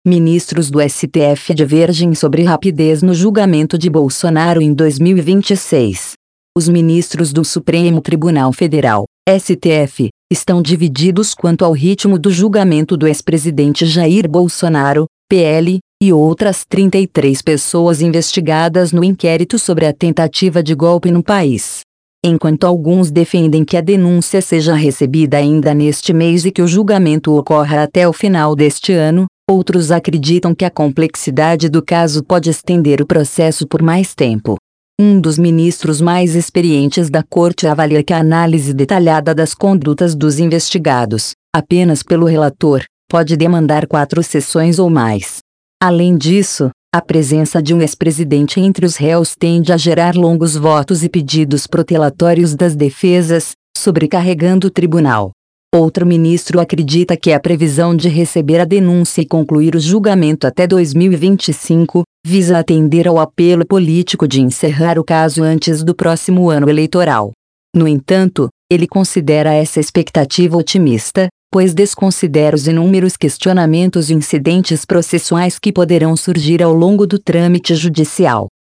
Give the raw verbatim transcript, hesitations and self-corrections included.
Ministros do S T F divergem sobre rapidez no julgamento de Bolsonaro em dois mil e vinte e seis. Os ministros do Supremo Tribunal Federal, S T F, estão divididos quanto ao ritmo do julgamento do ex-presidente Jair Bolsonaro, P L, e outras trinta e três pessoas investigadas no inquérito sobre a tentativa de golpe no país. Enquanto alguns defendem que a denúncia seja recebida ainda neste mês e que o julgamento ocorra até o final deste ano, outros acreditam que a complexidade do caso pode estender o processo por mais tempo. Um dos ministros mais experientes da Corte avalia que a análise detalhada das condutas dos investigados, apenas pelo relator, pode demandar quatro sessões ou mais. Além disso, a presença de um ex-presidente entre os réus tende a gerar longos votos e pedidos protelatórios das defesas, sobrecarregando o tribunal. Outro ministro acredita que a previsão de receber a denúncia e concluir o julgamento até dois mil e vinte e cinco, visa atender ao apelo político de encerrar o caso antes do próximo ano eleitoral. No entanto, ele considera essa expectativa otimista, pois desconsidera os inúmeros questionamentos e incidentes processuais que poderão surgir ao longo do trâmite judicial.